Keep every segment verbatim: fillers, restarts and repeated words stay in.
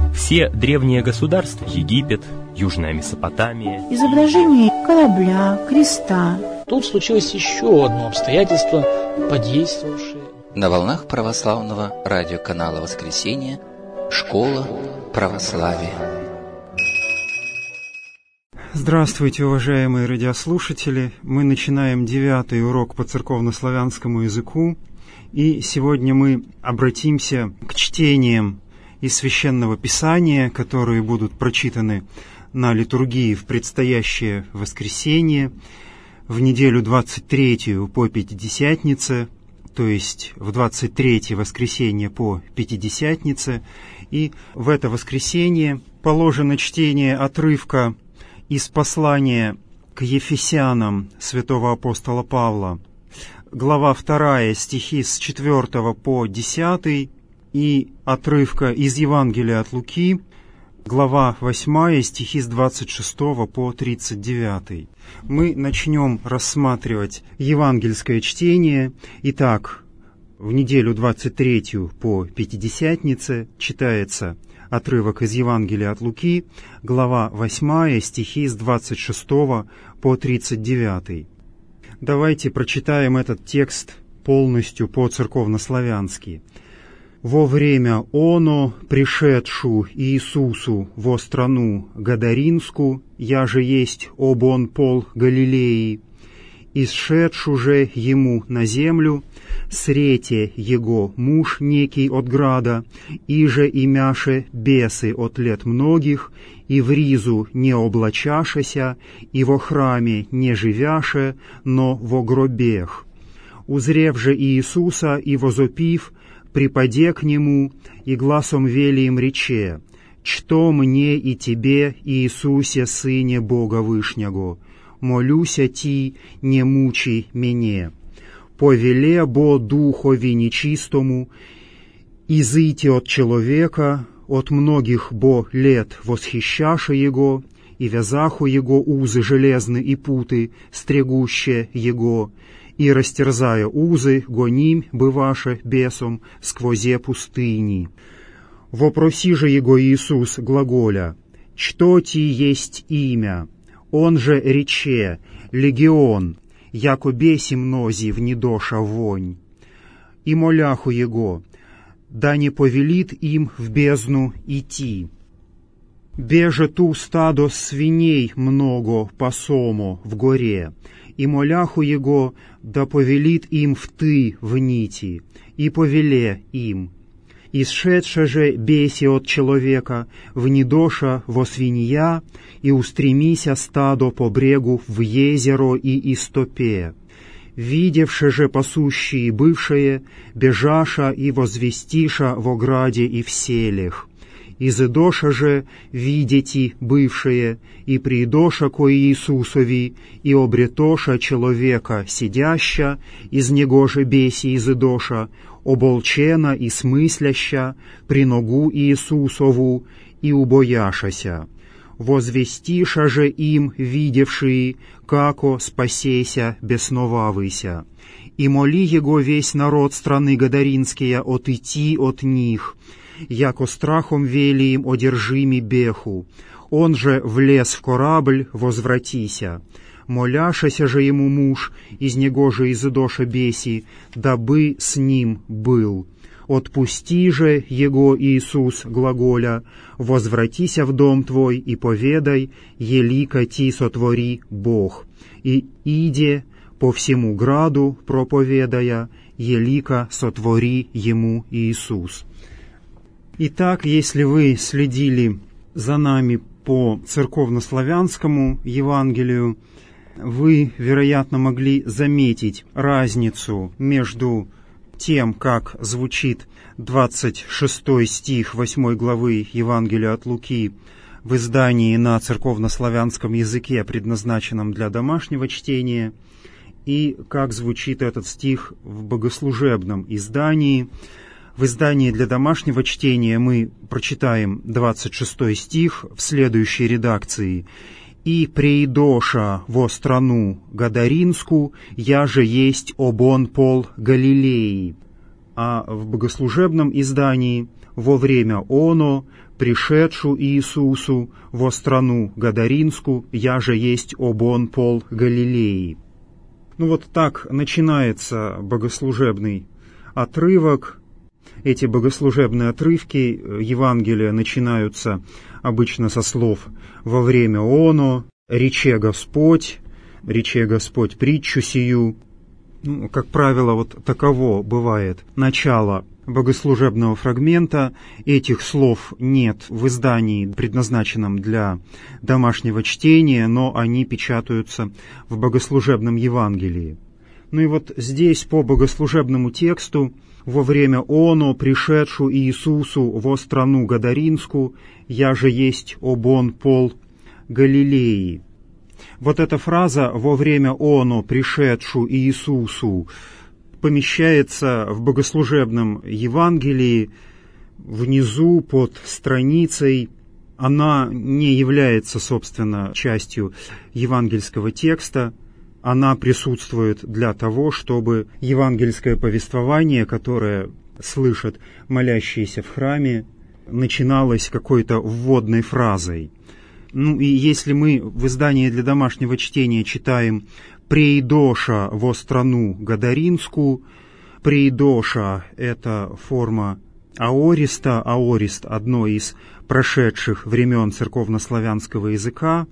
Все древние государства, Египет, Южная Месопотамия, изображение корабля, креста. Тут случилось еще одно обстоятельство, подействовавшее. На волнах православного радиоканала «Воскресенье» «Школа православия». Здравствуйте, уважаемые радиослушатели! Мы начинаем девятый урок по церковнославянскому языку, и сегодня мы обратимся к чтениям из Священного Писания, которые будут прочитаны на литургии в предстоящее воскресенье, в неделю двадцать третью по Пятидесятнице, то есть в двадцать третье воскресенье по Пятидесятнице, и в это воскресенье положено чтение отрывка из послания к Ефесянам святого апостола Павла, глава вторая, стихи с четвёртого по десятый, и отрывка из Евангелия от Луки, глава восьмая, стихи с двадцать шестого по тридцать девятый. Мы начнем рассматривать евангельское чтение. Итак, в неделю двадцать третью по Пятидесятнице читается отрывок из Евангелия от Луки, глава восьмая, стихи с двадцать шестого по тридцать девятый. Давайте прочитаем этот текст полностью по-церковнославянски. «Во время оно, пришедшу Иисусу во страну Гадаринску, я же есть обон пол Галилеи, исшедшу же ему на землю, срете его муж некий от града, иже имяше бесы от лет многих, и в ризу не облачашеся, и во храме не живяше, но во гробех. Узрев же Иисуса и возопив, припаде к нему, и гласом вели им рече: «Что мне и тебе, Иисусе, Сыне Бога Вышнего? Молюся ти, не мучи мене. Повеле бо духові нечистому, изыйти от человека, от многих бо лет восхищаше его, и вязаху его узы железны и путы, стригуще его, и, растерзая узы, гоним, бываше, бесом, сквозе пустыни. Вопроси же его Иисус глаголя: «Что ти есть имя?» Он же рече: «Легион, яко беси мнози в недоша вонь». И моляху его: «Да не повелит им в бездну идти. Беже ту стадо свиней много пасомо в горе». И моляху его: «Да повелит им в ты в нити, и повеле им. Исшедше же беси от человека, в недоша во свинья, и устремися стадо по брегу в езеро и истопе. Видевши же пасущие бывшие, бежаша и возвестиша в ограде и в селях. Изыдоша же, видите бывшие, и придоша ко Иисусови, и обретоша человека сидяща, из него же беси изыдоша, оболчена и смысляща, при ногу Иисусову, и убояшася. Возвестиша же им, видевшие, како спасеся бесновавыся. И моли его весь народ страны Гадаринские отойти от них, яко страхом вели им одержими беху. Он же влез в корабль, возвратися. Моляшася же ему муж, из него же изыдоша беси, дабы с ним был. Отпусти же его Иисус глаголя: возвратися в дом твой и поведай, елика ти сотвори Бог. И иде по всему граду проповедая, елика сотвори ему Иисус». Итак, если вы следили за нами по церковнославянскому Евангелию, вы, вероятно, могли заметить разницу между тем, как звучит двадцать шестой стих восьмой главы Евангелия от Луки в издании на церковнославянском языке, предназначенном для домашнего чтения, и как звучит этот стих в богослужебном издании. В издании для домашнего чтения мы прочитаем двадцать шестой стих в следующей редакции: «И преидоша во страну Гадаринску, я же есть обон пол Галилеи». А в богослужебном издании: «Во время оно пришедшу Иисусу во страну Гадаринску, я же есть обон пол Галилеи». Ну вот так начинается богослужебный отрывок. Эти богослужебные отрывки Евангелия начинаются обычно со слов «во время оно», «рече Господь», «рече Господь притчу сию». Ну, как правило, вот таково бывает начало богослужебного фрагмента. Этих слов нет в издании, предназначенном для домашнего чтения, но они печатаются в богослужебном Евангелии. Ну и вот здесь по богослужебному тексту «во время оно пришедшу Иисусу во страну Гадаринску, я же есть обон пол Галилеи». Вот эта фраза «во время оно пришедшу Иисусу» помещается в богослужебном Евангелии внизу под страницей. Она не является, собственно, частью евангельского текста. Она присутствует для того, чтобы евангельское повествование, которое слышат молящиеся в храме, начиналось какой-то вводной фразой. Ну и если мы в издании для домашнего чтения читаем «Приидоша во страну Гадаринску», «Приидоша» — это форма аориста, аорист — одно из прошедших времен церковнославянского языка,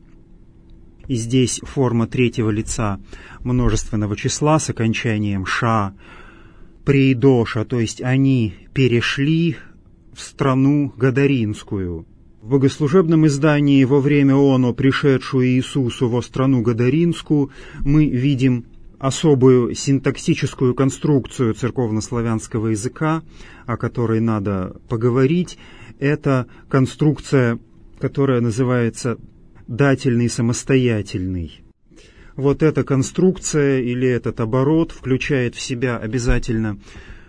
и здесь форма третьего лица множественного числа с окончанием «ша», «Приидоша», то есть они перешли в страну Гадаринскую. В богослужебном издании «Во время оно пришедшую Иисусу во страну Гадаринску» мы видим особую синтаксическую конструкцию церковнославянского языка, о которой надо поговорить. Это конструкция, которая называется «дательный самостоятельный». Вот эта конструкция или этот оборот включает в себя обязательно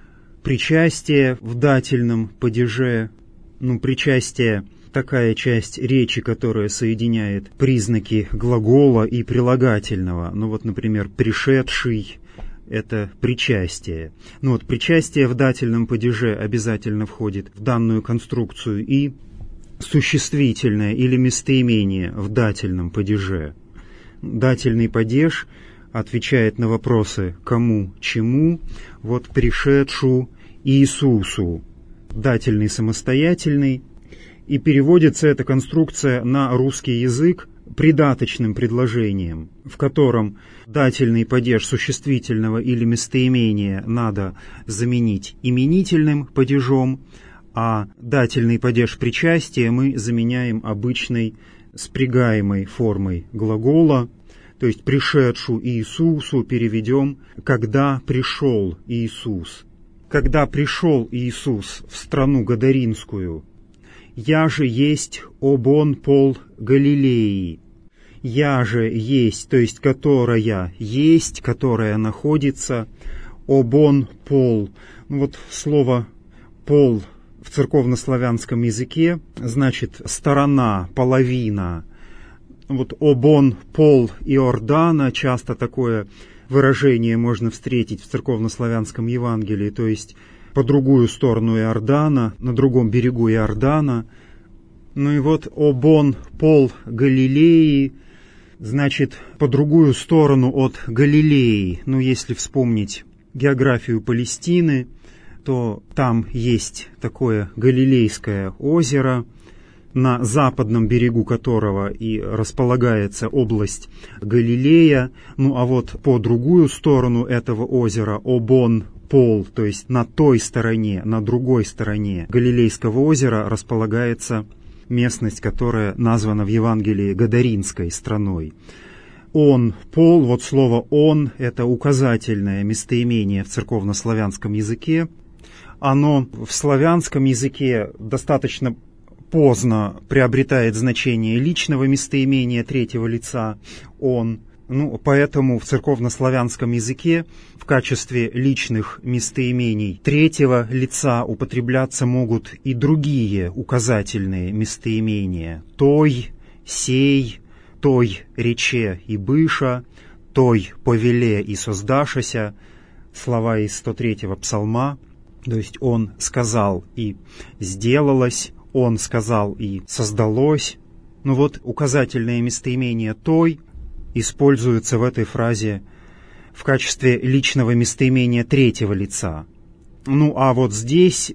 причастие в дательном падеже, ну, причастие — такая часть речи, которая соединяет признаки глагола и прилагательного. Ну вот, например, «пришедший» — это причастие. Ну вот причастие в дательном падеже обязательно входит в данную конструкцию, и существительное или местоимение в дательном падеже. Дательный падеж отвечает на вопросы «кому», «чему». Вот «пришедшу Иисусу» — дательный самостоятельный. И переводится эта конструкция на русский язык придаточным предложением, в котором дательный падеж существительного или местоимения надо заменить именительным падежом, а дательный падеж причастия мы заменяем обычной спрягаемой формой глагола, то есть «пришедшу Иисусу» переведем «когда пришел Иисус». Когда пришел Иисус в страну Гадаринскую, «Я же есть обон пол Галилеи». «Я же есть», то есть которая есть, которая находится, обон пол. Ну вот слово «пол» в церковнославянском языке значит «сторона», «половина». Вот обон пол Иордана, часто такое выражение можно встретить в церковнославянском Евангелии, то есть по другую сторону Иордана, на другом берегу Иордана. Ну и вот обон пол Галилеи, значит, по другую сторону от Галилеи. Ну, если вспомнить географию Палестины, то там есть такое Галилейское озеро, на западном берегу которого и располагается область Галилея. Ну а вот по другую сторону этого озера обон пол, то есть на той стороне, на другой стороне Галилейского озера располагается местность, которая названа в Евангелии Гадаринской страной. Он, пол, вот слово «он» — это указательное местоимение в церковнославянском языке. Оно в славянском языке достаточно поздно приобретает значение личного местоимения третьего лица «он». Ну, поэтому в церковнославянском языке в качестве личных местоимений третьего лица употребляться могут и другие указательные местоимения: той, сей, той рече и быша, той повеле и создашася, слова из сто третьего псалма, то есть он сказал и сделалось, Он сказал и создалось. Ну вот указательное местоимение «той» используется в этой фразе в качестве личного местоимения третьего лица. Ну а вот здесь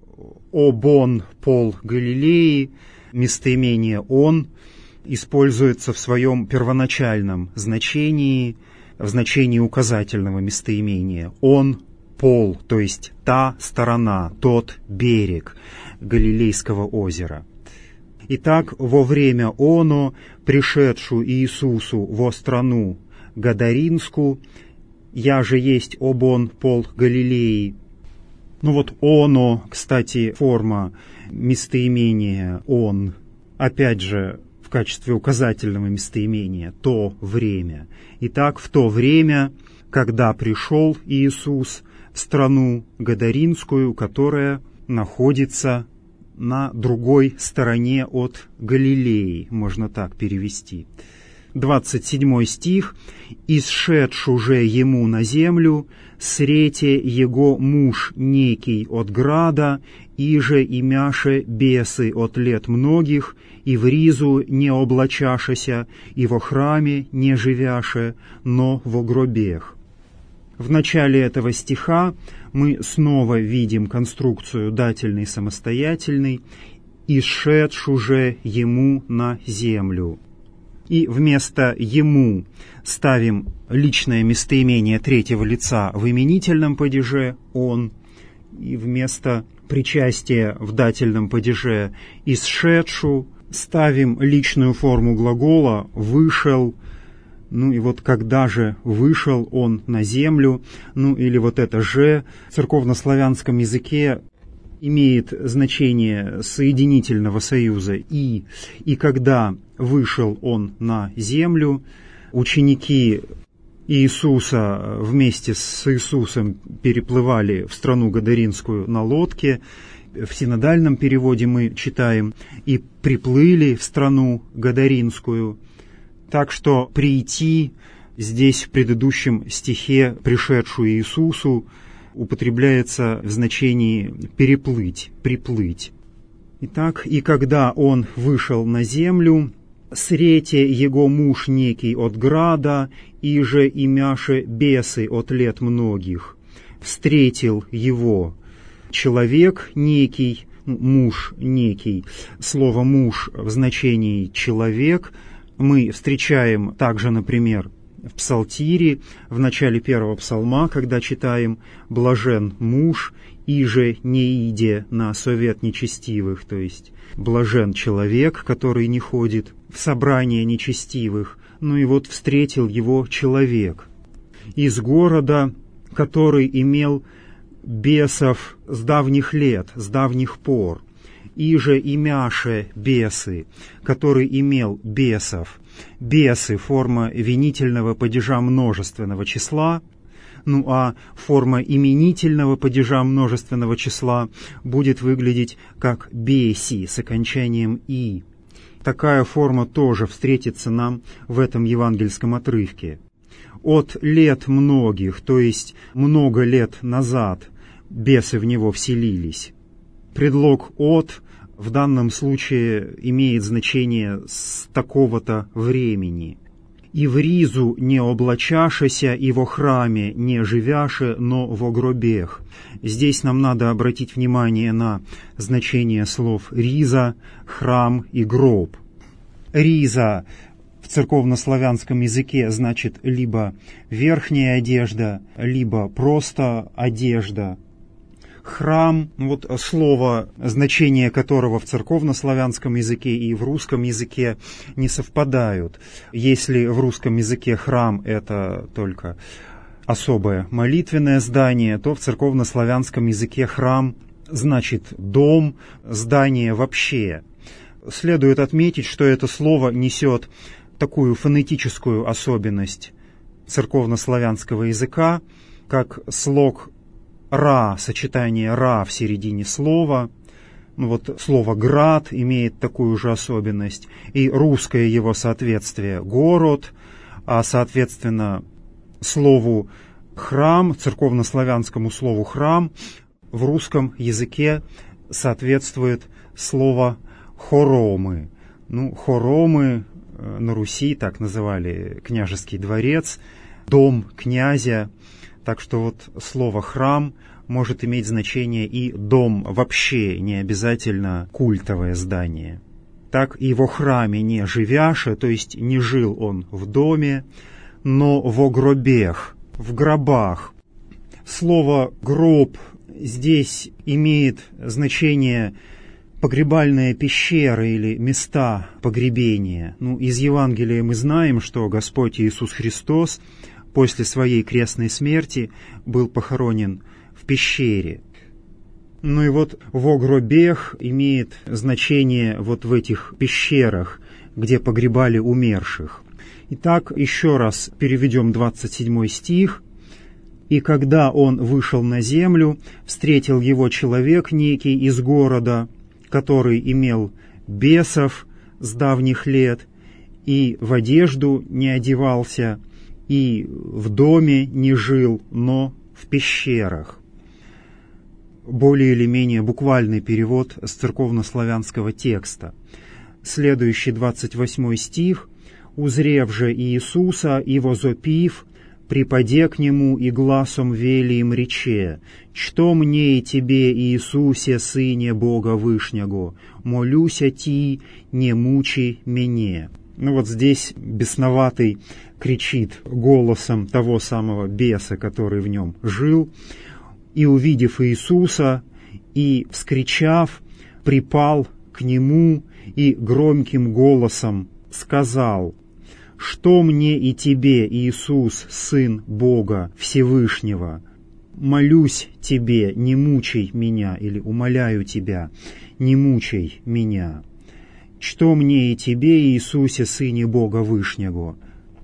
«обон пол Галилеи» местоимение «он» используется в своем первоначальном значении, в значении указательного местоимения. «Он пол», то есть та сторона, тот берег Галилейского озера. Итак, во время оно, пришедшу Иисусу во страну Гадаринскую, я же есть обон пол Галилеи. Ну вот оно, кстати, форма местоимения «он», опять же, в качестве указательного местоимения «то время». Итак, в то время, когда пришел Иисус в страну Гадаринскую, которая находится на другой стороне от Галилеи, можно так перевести. двадцать седьмой стих. «Исшедшу же ему на землю, срете его муж некий от града, иже имяше бесы от лет многих, и в ризу не облачашася, и во храме не живяше, но во гробех». В начале этого стиха мы снова видим конструкцию дательный самостоятельный «исшедшу же ему на землю». И вместо «ему» ставим личное местоимение третьего лица в именительном падеже «он», и вместо причастия в дательном падеже «исшедшу» ставим личную форму глагола «вышел». Ну и вот когда же вышел он на землю, ну или вот это «же» в церковнославянском языке имеет значение соединительного союза «и». И когда вышел он на землю, ученики Иисуса вместе с Иисусом переплывали в страну Гадаринскую на лодке. В синодальном переводе мы читаем «и приплыли в страну Гадаринскую». Так что «прийти» здесь в предыдущем стихе «пришедшую Иисусу» употребляется в значении «переплыть», «приплыть». Итак, «и когда он вышел на землю, срете его муж некий от града, и же имяше бесы от лет многих, встретил его человек некий», муж некий. Слово «муж» в значении «человек» мы встречаем также, например, в Псалтире, в начале первого псалма, когда читаем «блажен муж, иже не иде на совет нечестивых», то есть блажен человек, который не ходит в собрание нечестивых. Ну и вот встретил его человек из города, который имел бесов с давних лет, с давних пор. «Иже имяше бесы», который имел бесов. Бесы — форма винительного падежа множественного числа, ну а форма именительного падежа множественного числа будет выглядеть как «беси» с окончанием «и». Такая форма тоже встретится нам в этом евангельском отрывке. «От лет многих», то есть много лет назад, бесы в него вселились. Предлог «от» в данном случае имеет значение «с такого-то времени». «И в ризу не облачашася, и во храме не живяше, но во гробех». Здесь нам надо обратить внимание на значение слов «риза», «храм» и «гроб». «Риза» в церковнославянском языке значит либо верхняя одежда, либо просто одежда. Храм, вот слово, значение которого в церковнославянском языке и в русском языке не совпадают. Если в русском языке храм — это только особое молитвенное здание, то в церковнославянском языке храм значит дом, здание вообще. Следует отметить, что это слово несет такую фонетическую особенность церковнославянского языка, как слог «ра», сочетание «ра» в середине слова. Ну вот слово «град» имеет такую же особенность, и русское его соответствие «город», а соответственно слову «храм», церковнославянскому слову «храм» в русском языке соответствует слово «хоромы». Ну, хоромы на Руси так называли княжеский дворец, дом князя. Так что вот слово «храм» может иметь значение и дом вообще, не обязательно культовое здание. Так и во храме не живяше, то есть не жил он в доме, но во гробех, в гробах. Слово «гроб» здесь имеет значение погребальная пещера или места погребения. Ну, из Евангелия мы знаем, что Господь Иисус Христос после своей крестной смерти был похоронен в пещере. Ну и вот во гробех имеет значение вот в этих пещерах, где погребали умерших. Итак, еще раз переведем двадцать седьмой стих. «И когда он вышел на землю, встретил его человек некий из города, который имел бесов с давних лет, и в одежду не одевался, и в доме не жил, но в пещерах». Более или менее буквальный перевод с церковнославянского текста. Следующий двадцать восьмой стих. «Узрев же Иисуса и возопив, припаде к нему и гласом вели им рече: что мне и тебе, Иисусе, Сыне Бога Вышнего, молюся ти, не мучи мене». Ну вот здесь бесноватый кричит голосом того самого беса, который в нем жил, и, увидев Иисуса, и, вскричав, припал к нему и громким голосом сказал: «Что мне и тебе, Иисус, Сын Бога Всевышнего? Молюсь тебе, не мучай меня», или «умоляю тебя, не мучай меня». «Что мне и тебе, Иисусе, Сыне Бога Вышнего?»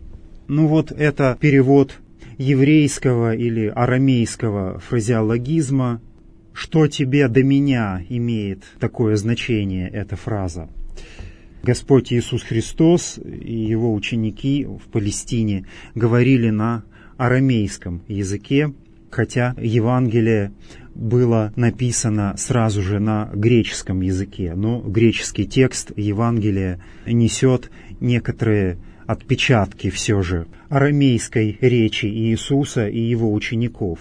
Ну вот это перевод еврейского или арамейского фразеологизма. «Что тебе до меня» имеет такое значение эта фраза. Господь Иисус Христос и Его ученики в Палестине говорили на арамейском языке, хотя Евангелие было написано сразу же на греческом языке, но греческий текст Евангелия несет некоторые отпечатки все же арамейской речи Иисуса и Его учеников.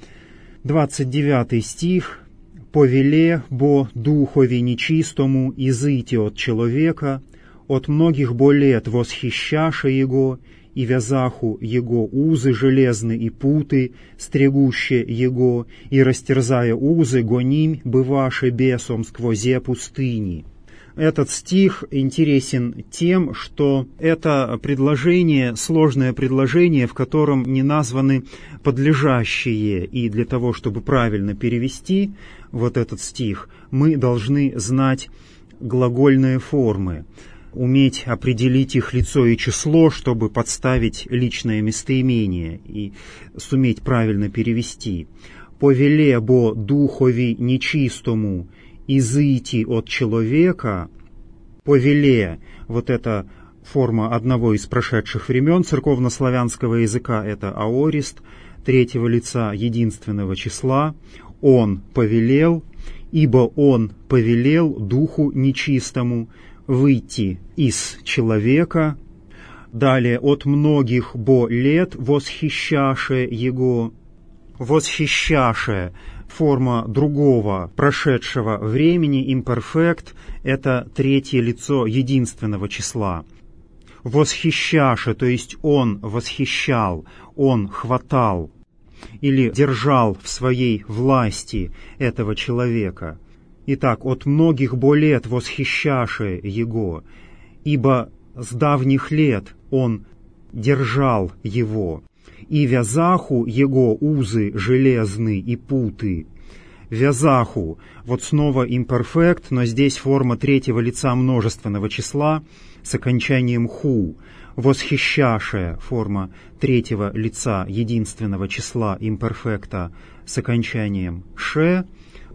двадцать девятый стих. «Повеле бо духові нечистому изыти от человека, от многих бо лет восхищаша его, и вязаху его узы железны и путы, стригуще его, и растерзая узы, гоним бываше бесом сквозе пустыни». Этот стих интересен тем, что это предложение, сложное предложение, в котором не названы подлежащие, и для того, чтобы правильно перевести вот этот стих, мы должны знать глагольные формы, уметь определить их лицо и число, чтобы подставить личное местоимение и суметь правильно перевести. «Повеле бо духови нечистому изыти от человека», «повеле», вот это форма одного из прошедших времен церковнославянского языка, это аорист, третьего лица единственного числа, «он повелел», «ибо он повелел духу нечистому выйти из человека». Далее «от многих бо лет восхищаше его». «Восхищаше» форма другого прошедшего времени, имперфект, это третье лицо единственного числа. Восхищаше, то есть он восхищал, он хватал или держал в своей власти этого человека. Итак, от многих бо лет восхищаше его, ибо с давних лет он держал его. И вязаху его узы железны и путы. Вязаху, вот снова имперфект, но здесь форма третьего лица множественного числа с окончанием ху. Восхищаше, форма третьего лица единственного числа имперфекта с окончанием ше.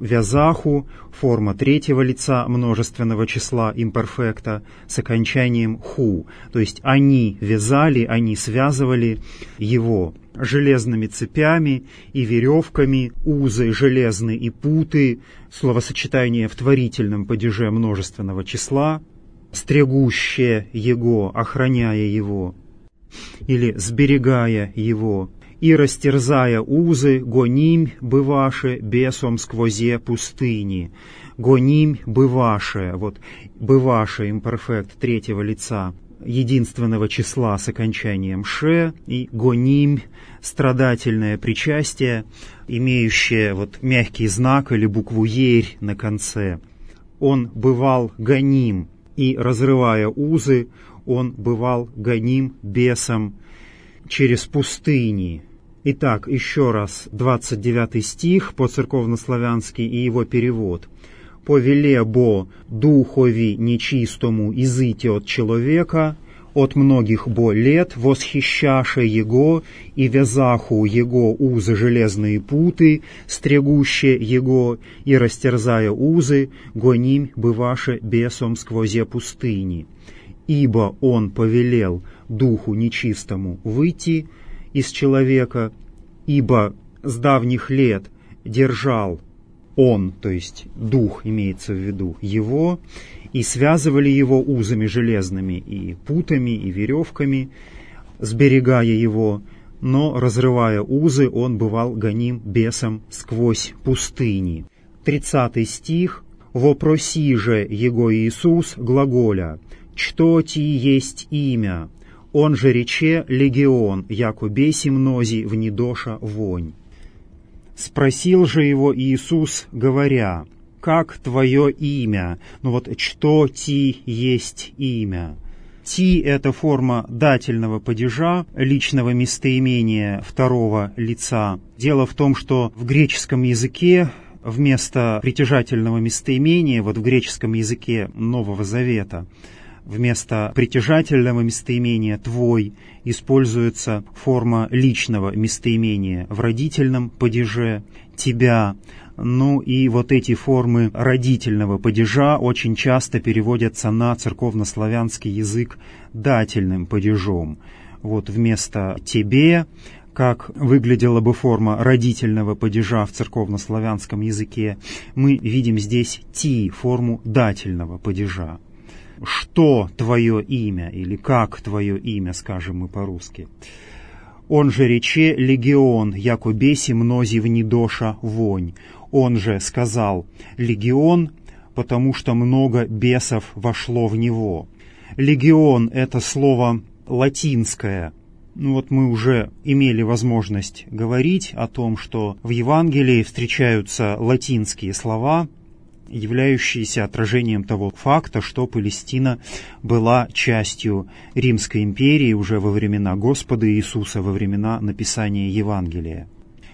вязаху, форма третьего лица множественного числа имперфекта с окончанием ху. То есть они вязали, они связывали его железными цепями и веревками, узы железные и путы, словосочетание в творительном падеже множественного числа, стригущее его, охраняя его, или сберегая его, и растерзая узы, гоним бываше бесом сквозе пустыни. Гоним бываше, вот бываше имперфект третьего лица единственного числа с окончанием ше, и гоним страдательное причастие, имеющее вот мягкий знак или букву ерь на конце. Он бывал гоним, и разрывая узы, он бывал гоним бесом через пустыни. Итак, еще раз, двадцать девятый стих по-церковнославянски и его перевод. «Повеле бо духови нечистому изыти от человека, от многих бо лет восхищаше его и вязаху его узы железные путы, стригуще его и растерзая узы, гоним бываше бесом сквозе пустыни. Ибо он повелел духу нечистому выйти из человека, ибо с давних лет держал он, то есть дух имеется в виду, его, и связывали его узами железными и путами, и веревками, сберегая его, но, разрывая узы, он бывал гоним бесом сквозь пустыни». тридцатый стих. «Вопроси же его Иисус глаголя, что ти есть имя? Он же рече легион, яко беси мнози в недоша вонь. Спросил же его Иисус, говоря, как твое имя? Ну вот, что ти есть имя? Ти — это форма дательного падежа, личного местоимения второго лица. Дело в том, что в греческом языке вместо притяжательного местоимения, вот в греческом языке Нового Завета, вместо притяжательного местоимения «твой» используется форма личного местоимения в родительном падеже «тебя». Ну и вот эти формы родительного падежа очень часто переводятся на церковнославянский язык дательным падежом. Вот вместо «тебе», как выглядела бы форма родительного падежа в церковнославянском языке, мы видим здесь «ти», форму дательного падежа. «Что твое имя» или «как твое имя», скажем мы по-русски. «Он же рече легион, яко беси мнози в недоша вонь». Он же сказал «легион», потому что много бесов вошло в него. Легион — это слово латинское. Ну вот мы уже имели возможность говорить о том, что в Евангелии встречаются латинские слова, являющиеся отражением того факта, что Палестина была частью Римской империи уже во времена Господа Иисуса, во времена написания Евангелия.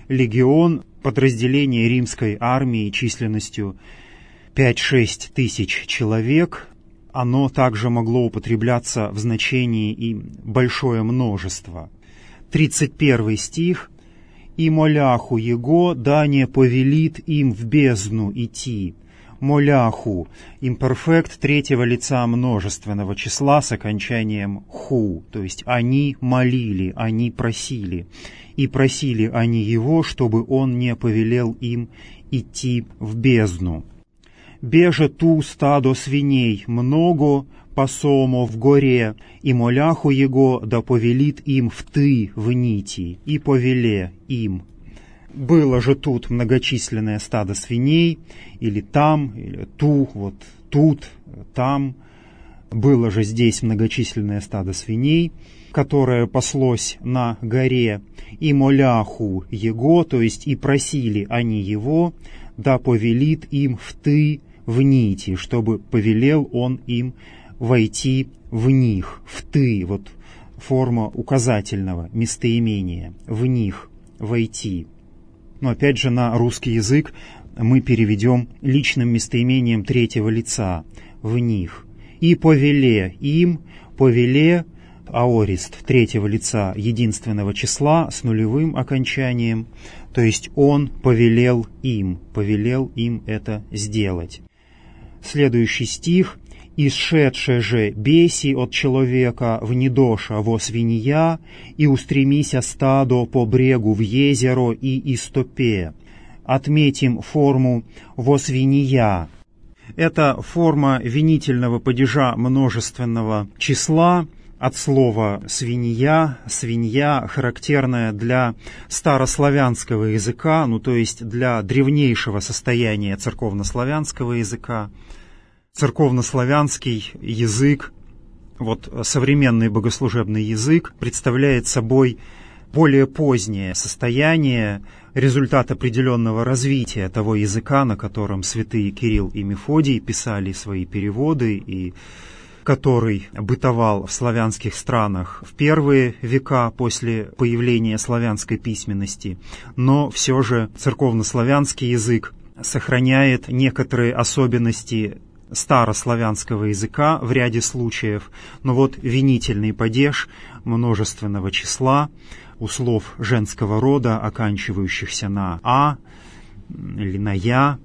Легион — подразделение римской армии численностью пять-шесть тысяч человек. Оно также могло употребляться в значении и большое множество. тридцать первый стих. «И моляху его, да не повелит им в бездну идти». Моляху — имперфект третьего лица множественного числа с окончанием ху, то есть они молили, они просили. И просили они его, чтобы он не повелел им идти в бездну. «Беже ту стадо свиней много, пасомо в горе, и моляху его, да повелит им в ты в нити, и повеле им». Было же тут многочисленное стадо свиней, или там, или ту, вот тут, там. Было же здесь многочисленное стадо свиней, которое паслось на горе, и моляху его, то есть и просили они его, да повелит им в ты в нити, чтобы повелел он им войти в них, в ты, вот форма указательного местоимения, в них войти. Но опять же на русский язык мы переведем личным местоимением третьего лица, в них. И повеле им, повеле, аорист третьего лица единственного числа с нулевым окончанием, то есть Он повелел им, повелел им это сделать. Следующий стих. «Исшедше же беси от человека в недоша во свинья, и устремися стадо по брегу в езеро и истопе». Отметим форму «во свинья». Это форма винительного падежа множественного числа, от слова «свинья». Свинья характерная для старославянского языка, ну то есть для древнейшего состояния церковнославянского языка. Церковнославянский язык, вот современный богослужебный язык, представляет собой более позднее состояние, результат определенного развития того языка, на котором святые Кирилл и Мефодий писали свои переводы, и который бытовал в славянских странах в первые века после появления славянской письменности. Но все же церковнославянский язык сохраняет некоторые особенности старославянского языка в ряде случаев, но вот винительный падеж множественного числа у слов женского рода, оканчивающихся на «а» или на «я»,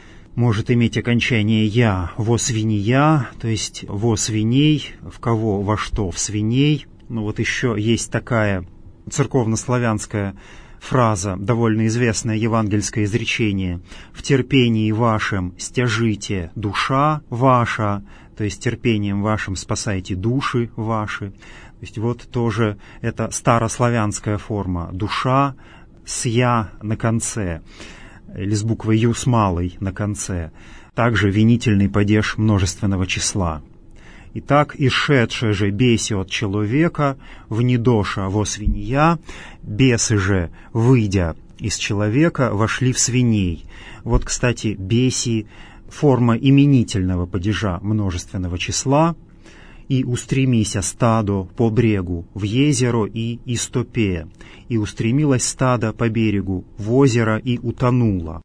может иметь окончание «я», «во свинья», то есть «во свиней», «в кого», «во что», «в свиней». Ну вот еще есть такая церковнославянская фраза, довольно известное евангельское изречение: «В терпении вашем стяжите душа ваша», то есть терпением вашим спасайте души ваши. То есть вот тоже это старославянская форма душа с «я» на конце, или с буквой «ю» с малой на конце. Также винительный падеж множественного числа. Итак, «исшедше же беси от человека в недоша во свинья», бесы же, выйдя из человека, вошли в свиней. Вот, кстати, беси — форма именительного падежа множественного числа. «И устремися стадо по брегу в езеро и истопе». И устремилось стадо по берегу в озеро и утонуло.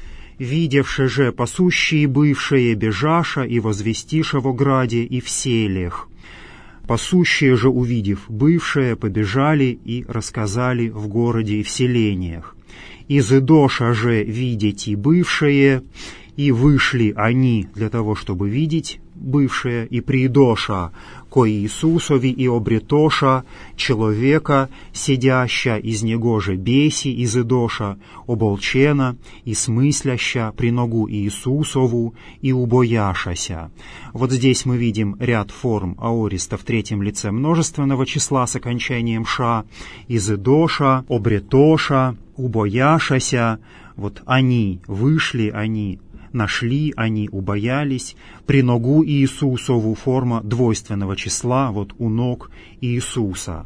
«Видевши же пасущие бывшие бежаша и возвестиша во граде и в селях». Пасущие же, увидев бывшие, побежали и рассказали в городе и в селениях. «Из Идоша же видите бывшие, и вышли они для того, чтобы видеть бывшие, и приидоша ко Иисусови и обретоша человека, сидяща из него же беси из Идоша, оболчена и смысляща при ногу Иисусову и убояшася». Вот здесь мы видим ряд форм аориста в третьем лице множественного числа с окончанием «ша», из Идоша, обретоша, убояшася. Вот они вышли, они нашли, они убоялись. При ногу Иисусову форма двойственного числа, вот у ног Иисуса.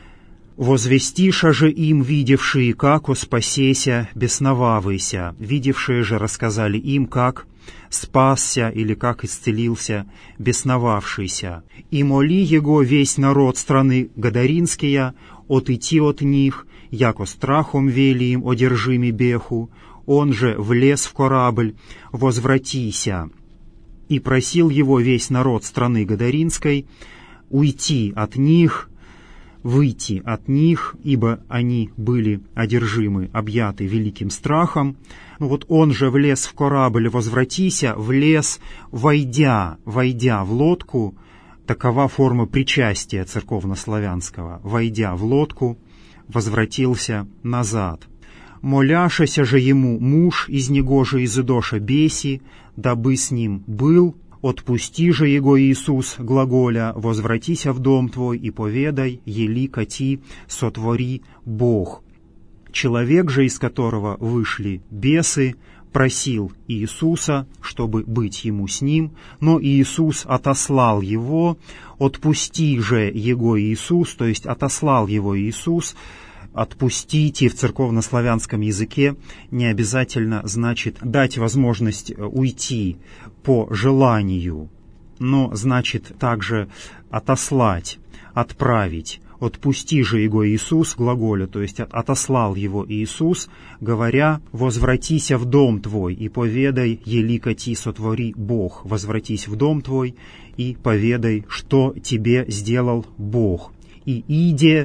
«Возвестиша же им, видевшие, како спасеся, бесновавыся». Видевшие же рассказали им, как спасся или как исцелился бесновавшийся. «И моли его весь народ страны Гадаринския, отойти от них, яко страхом вели им одержими беху. Он же влез в корабль, возвратися. И просил его весь народ страны Гадаринской уйти от них, выйти от них, ибо они были одержимы, объяты великим страхом. Ну вот он же влез в корабль, возвратися, влез, войдя, войдя в лодку». Такова форма причастия церковнославянского. Войдя в лодку, возвратился назад. «Моляшася же ему муж из него же из Идоша беси, дабы с ним был, отпусти же его Иисус глаголя, возвратися в дом твой и поведай, ели кати, сотвори Бог». Человек же, из которого вышли бесы, просил Иисуса, чтобы быть ему с ним, но Иисус отослал его. «Отпусти же его Иисус», то есть отослал его Иисус. «Отпустите» в церковнославянском языке не обязательно значит дать возможность уйти по желанию, но значит также отослать, отправить. «Отпусти же его Иисус» глаголя, то есть отослал его Иисус, говоря: «Возвратися в дом твой и поведай, ели кати сотвори Бог». Возвратись в дом твой и поведай, что тебе сделал Бог. «И иде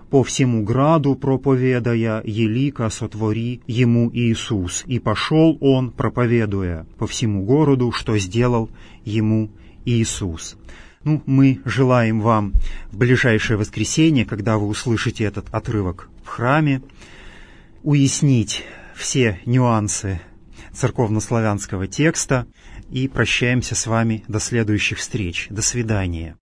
по всему граду проповедая, елика сотвори ему Иисус. И пошел он, проповедуя по всему городу, что сделал ему Иисус». Ну, мы желаем вам в ближайшее воскресенье, когда вы услышите этот отрывок в храме, уяснить все нюансы церковнославянского текста, и прощаемся с вами до следующих встреч. До свидания.